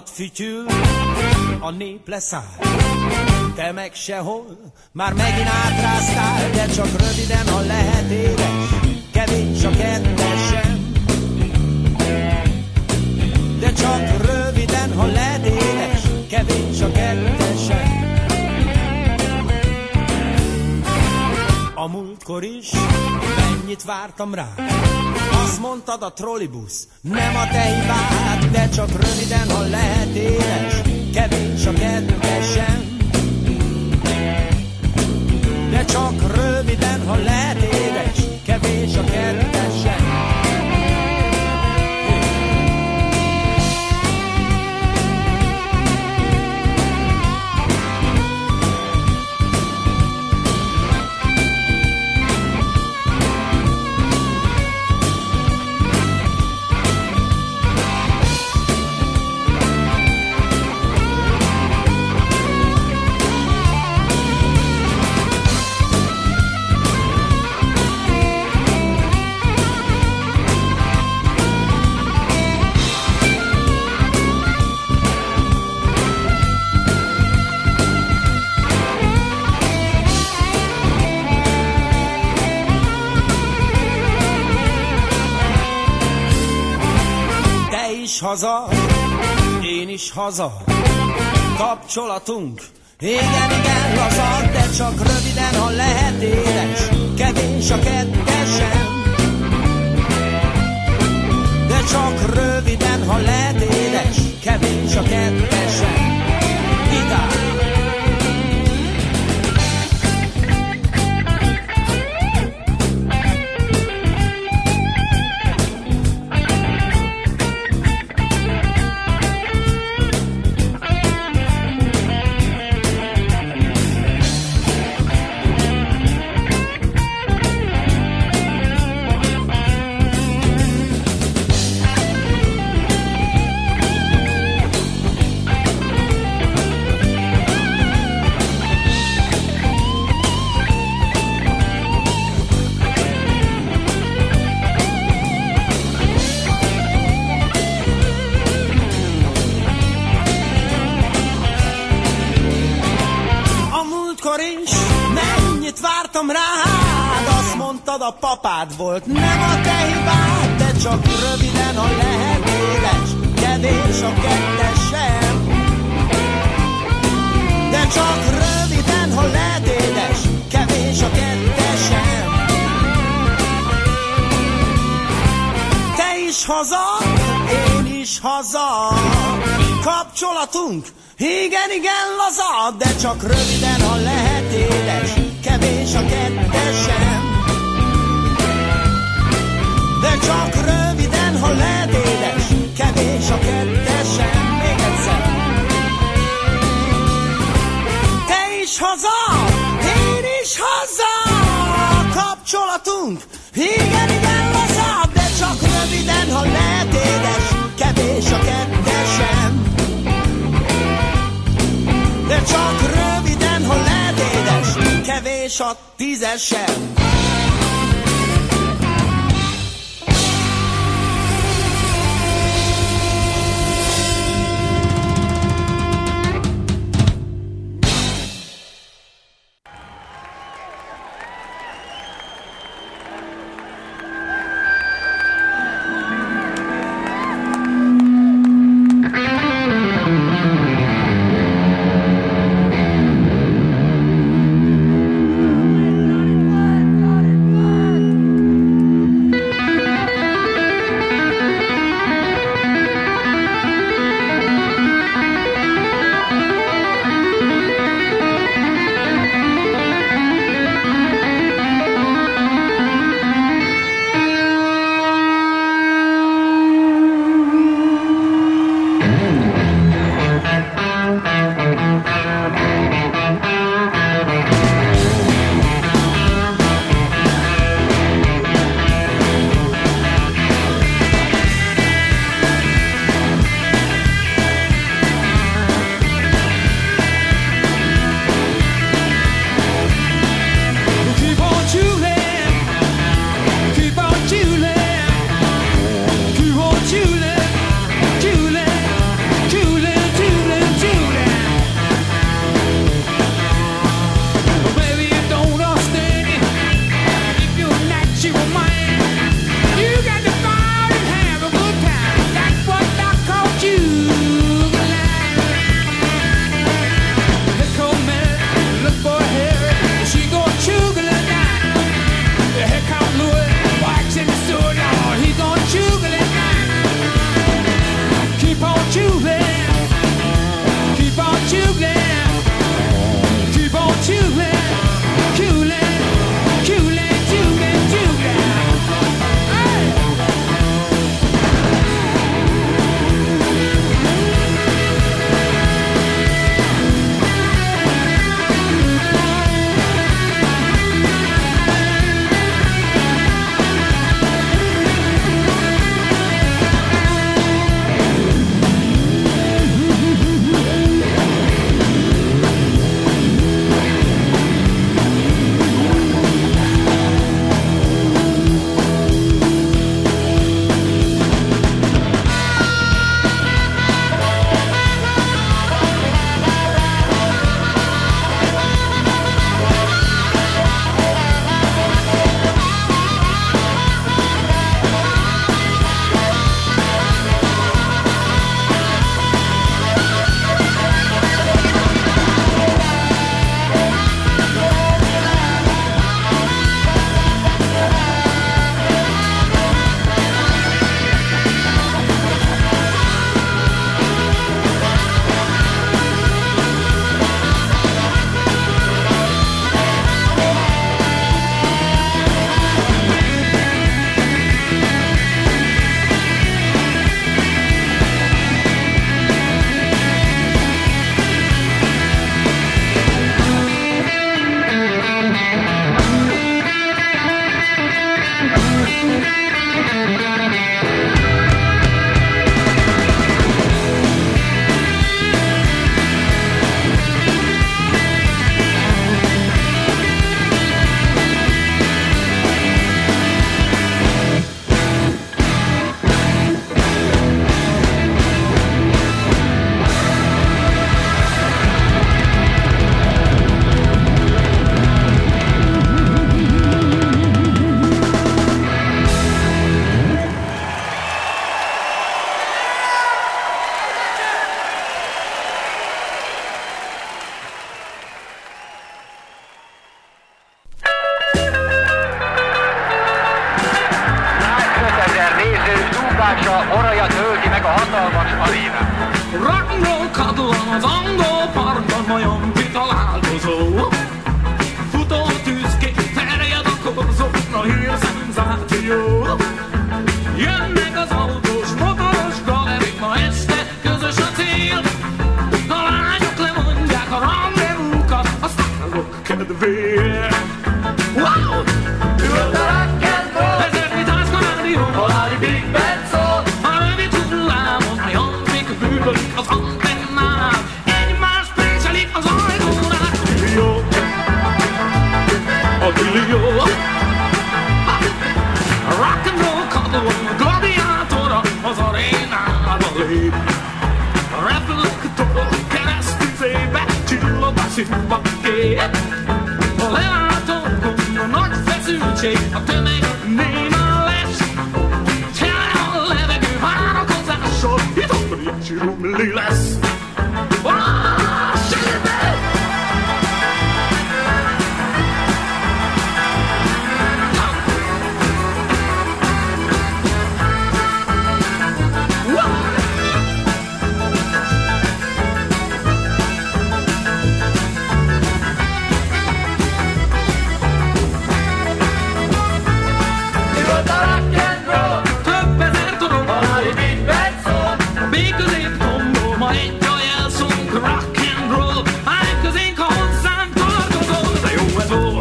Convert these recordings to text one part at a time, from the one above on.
vonat fütyül, a nép leszáll, te meg sehol, már megint átráztál, de csak röviden, ha lehet édes, kevés a kettesem. De csak röviden, ha lehet édes, kevés a kettesem. A múltkor is mennyit vártam rá, azt mondtad a trollibusz, nem a te hibád, de csak röviden, ha lehet édes, kevés a kettesem. De csak röviden, ha lehet édes, kevés a kettesem. Haza, én is haza, kapcsolatunk, igen, igen, laza, de csak röviden, ha lehet édes, kevés a kettesem. De csak röviden, ha lehet édes, kevés a kettesem. Gitár! Rád, azt mondtad, a papád volt, nem a te hibád, de csak röviden, ha lehet édes, kevés a kettesem. De csak röviden, ha lehet édes, kevés a kettesem. Te is haza, én is haza, kapcsolatunk, igen, igen, laza, de csak röviden, ha lehet édes, kevés a kettesem. De csak röviden, ha lehet édes, kevés a kettesem. Még egyszer. Te is haza, én is haza, kapcsolatunk, igen, igen, laza, de csak röviden, ha lehet édes, kevés a kettesem. De csak röviden, ha lehet édes, kevés a tízesem. meg a hatalmas arénát. Rock'n'roll kadlón az angol parkban majom kitalálkozó. Futó tűzkék terjed a korzókra, hírszenzáció. Jönnek az autós, motoros galerik, ma este közös a cél. A lányok lemondják a rendezvúkat, a sztárok kedvéért. Wow! Üvölt a rock'n'roll, Ezernyi tászka rádió, haláli Big Band szól. a rövid hullámon, a jampik bűvölik az antennát. Egymás préselik az ajtónál. Millió, a millió. A rock'n'roll kadlón, a gladiátora az arénába lép. A reflektor keresztüzébe csillog a színba kép. A lelátókon a nagy feszültség, a tömeg néma lesz. Tele a levegő várakozással, itt óriási rumli lesz. Üvölt a rock'n'roll, Több ezer torony, haláli Big Band szól. a béközép tombol, ma egy a jelszónk, rock'n'roll. Állj közénk, ha hozzánk tartozol, de jó ez ó.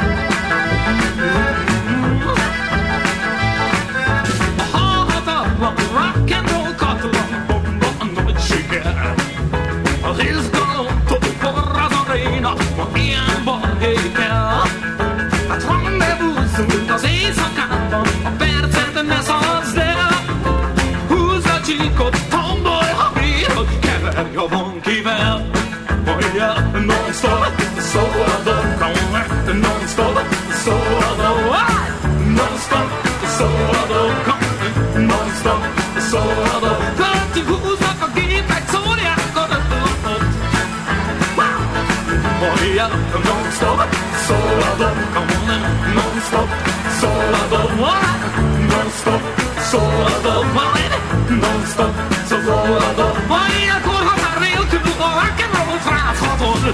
A halhatatlan rock'n'roll katalon, bomba a nagy siker. Az izgalomtól forr az aréna, ma ilyen balhé kell. Hát rendezvúzzunk az éjszakában, a percet ne szaladsz el. Húzd a csíkot, tombolj, ha bírod, keverj a vonkivel. Mondja, non-stop, szól a dolgom, non-stop, szól a dolgom, non-stop, szól a dolgom, non-stop, szól a dolgom. Költjük, húznak a gépek, szórják a röpöt. Mondja, non-stop, szól a dolgom, non-stop, szól a dolgom, non-stop, szól a dolgom, non-stop, szól a dolgom. Ilyenkor határ nélkül a rock'n'roll-t rázhatod.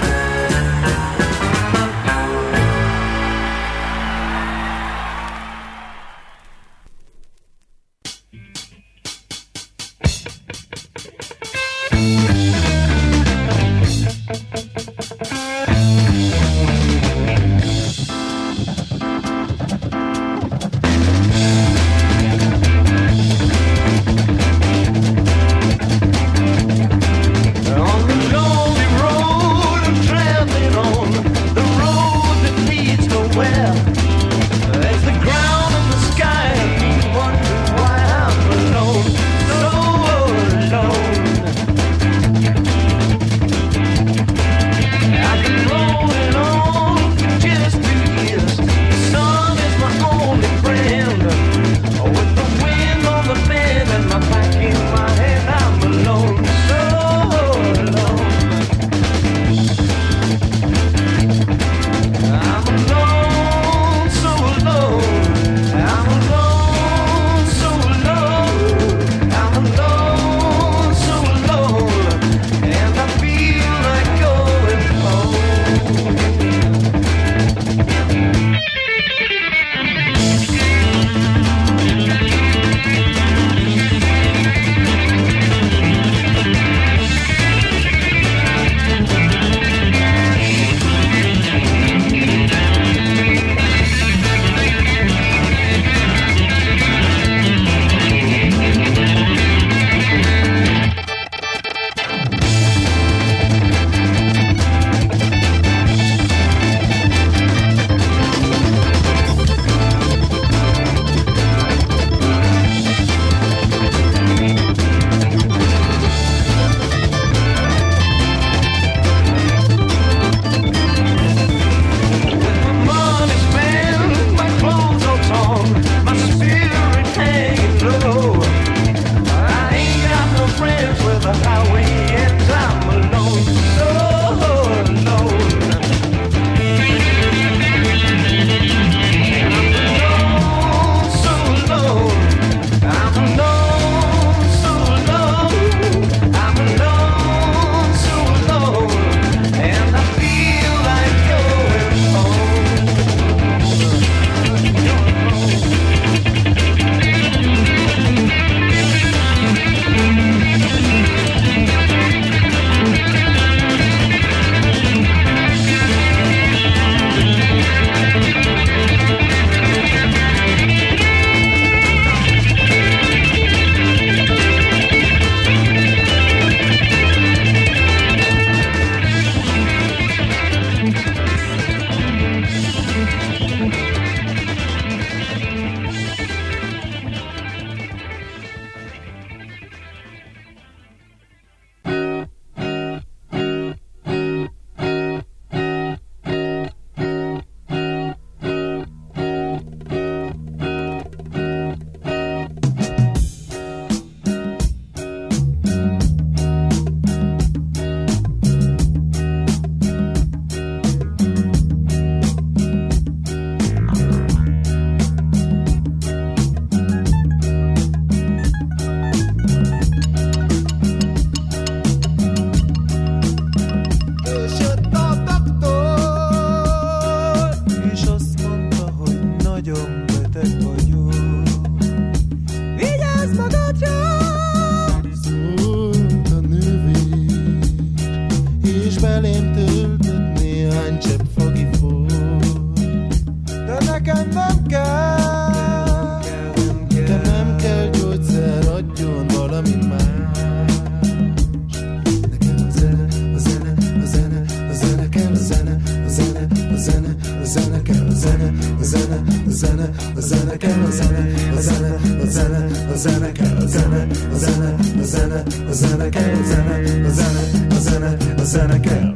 zene kell, a zene, a zene, a zene, a zene kell, a zene, a zene, a zene, a zene kell, a zene, a zene, a zene, a zene kell, a zene, a zene, a zene, a zene kell.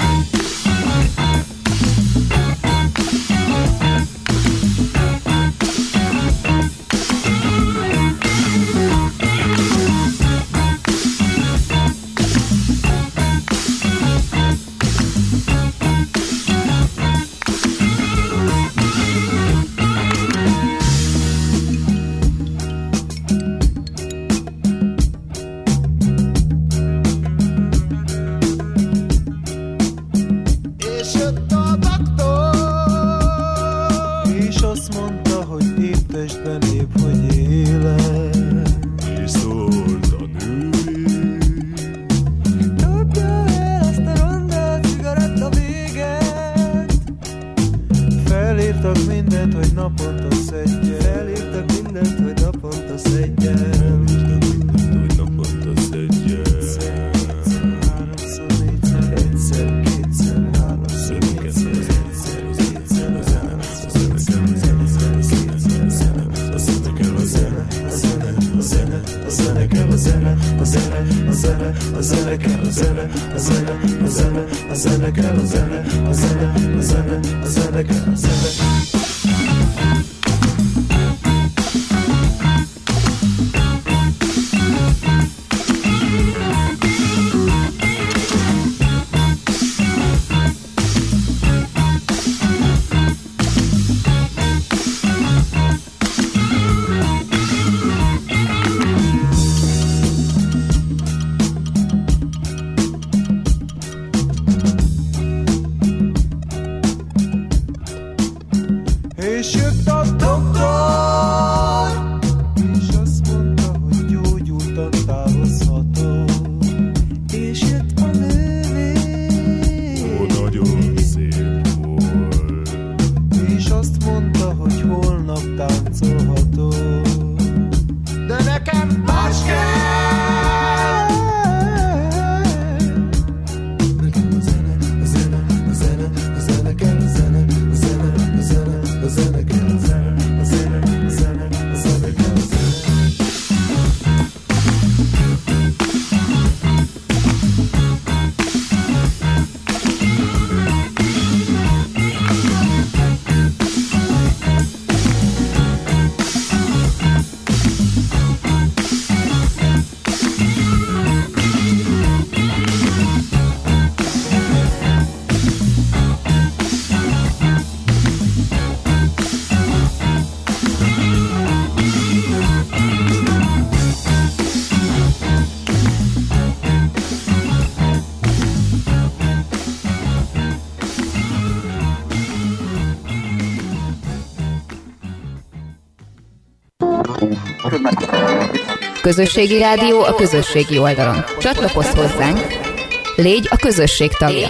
Közösségi rádió a közösségi oldalon. Csatlakozz hozzánk, légy a közösség tagja.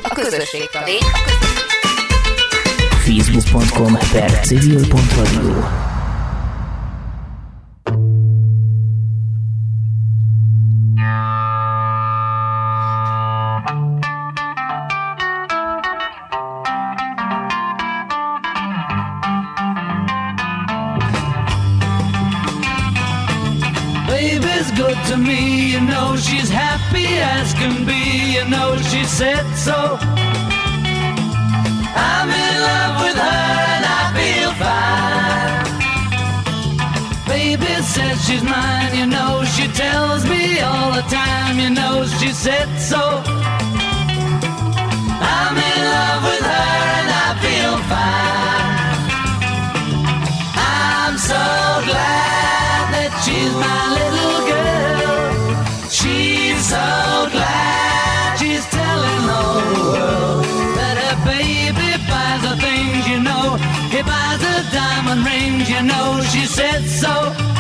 Facebook.com/civil.radio. To me, you know she's happy as can be, you know she said so. I'm in love with her and I feel fine. Baby says she's mine, you know she tells me all the time, you know she said so. I'm in love with her and I feel fine. I'm so glad that she's my little girl. She's so glad she's telling the whole world that her baby buys her things, you know. He buys her diamond rings, you know, she said so.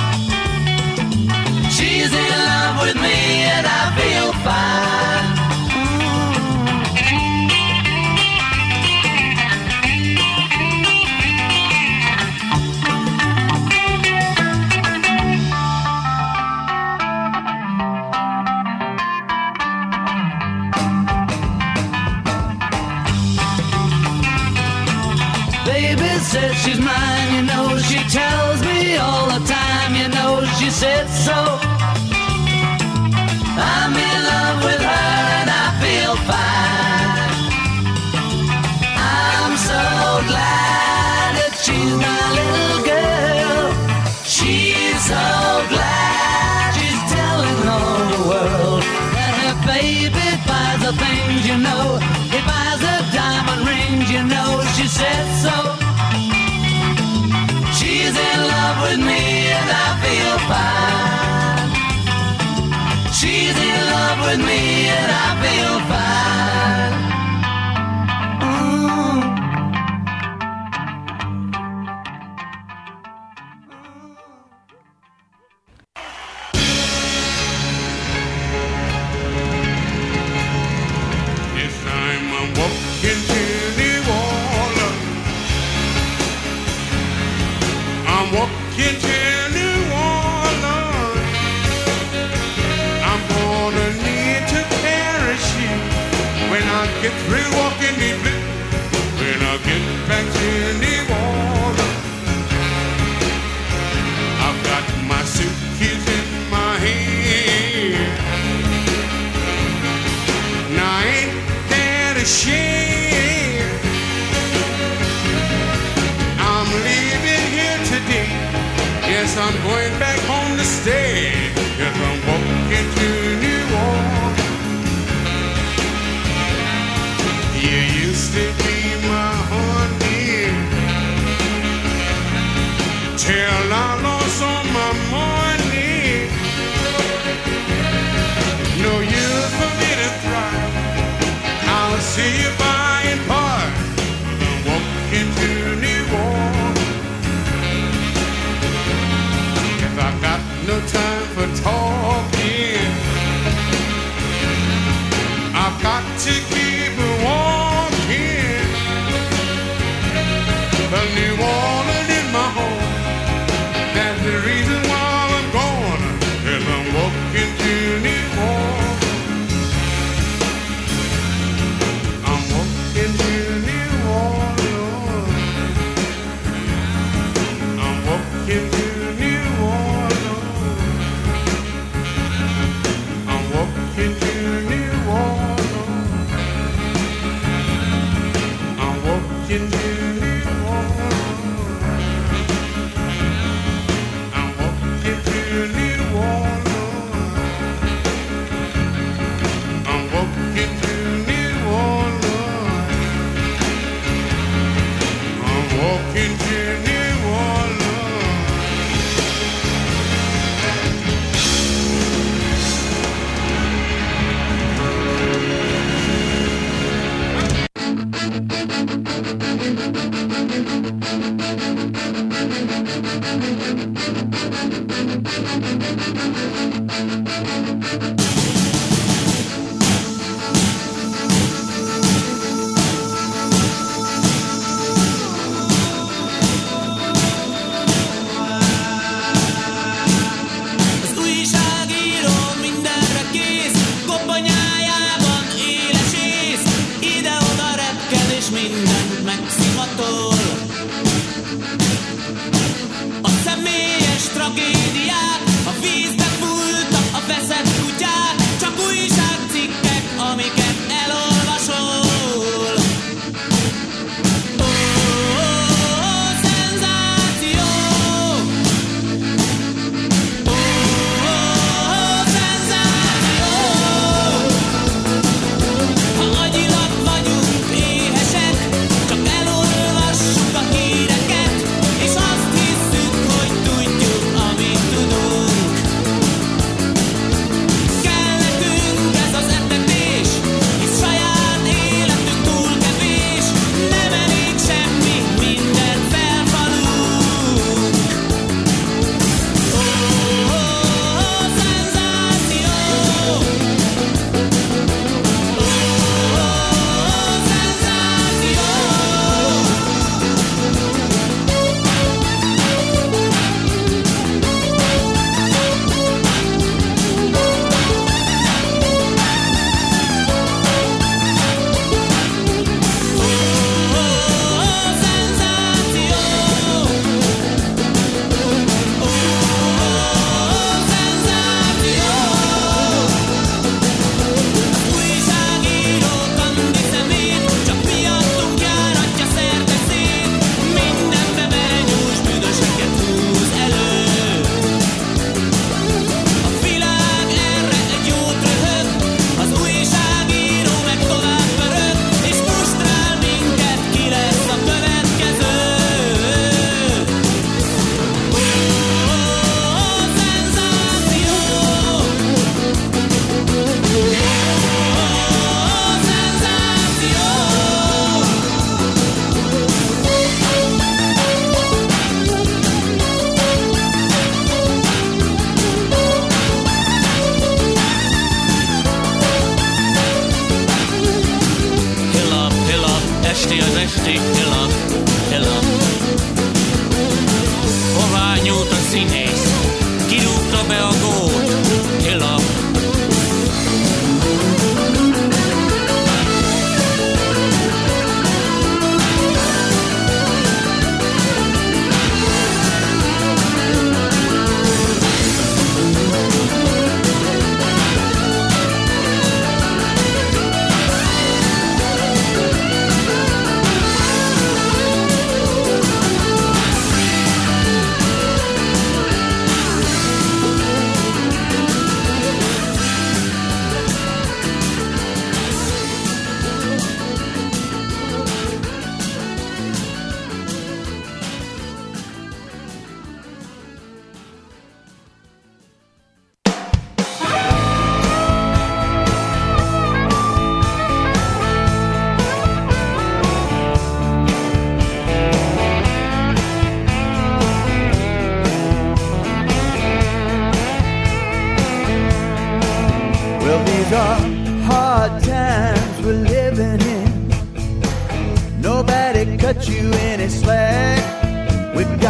She's in love with me and I feel fine. Baby says she's mine, you know she tells me all the time, you know she said so. I'm in love with her and I feel fine. I'm so glad that she's my little girl. She's so glad she's telling all the world that her baby buys the things, you know. He buys her diamond rings, you know she said so. She's in love with me and I feel fine. She's in love with me and I feel fine. This time I'm walking to New Orleans. I'm walking to New Orleans. I'm gonna need to parachute when I get through walking the blue. When I get back to New Orleans, I've got my suitcase in my hand. Now ain't that a shame? I'm leaving here today. Yes, I'm going back home to stay. Yes, I'm walking to New Orleans. You used to be my honey till I lost all my money. No use for me to try. I'll see you by and by. I'm walking to New Orleans. If I got no time for talking, I've got to keep walking. But New Orleans is my home. That's the reason why I'm gone. 'Cause I'm walking to New Orleans. I'm walking to New Orleans. I'm walking to New Orleans. I'm walking to New Orleans. I'm walking to New Orleans. I'm walking to New Orleans. I'm walking to New Orleans. I'm walking to New Orleans. Az újságíró mindenre kész, kopponyájában éles ész, ide-oda repked és mindent megszimatol.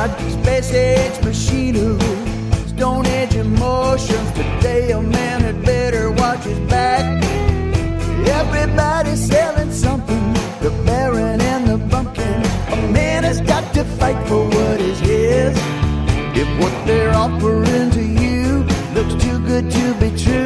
got space age machinery, stone age emotions. Today a man had better watch his back. Everybody's selling something, the Baron and the Bumpkin. A man has got to fight for what is his. If what they're offering to you looks too good to be true,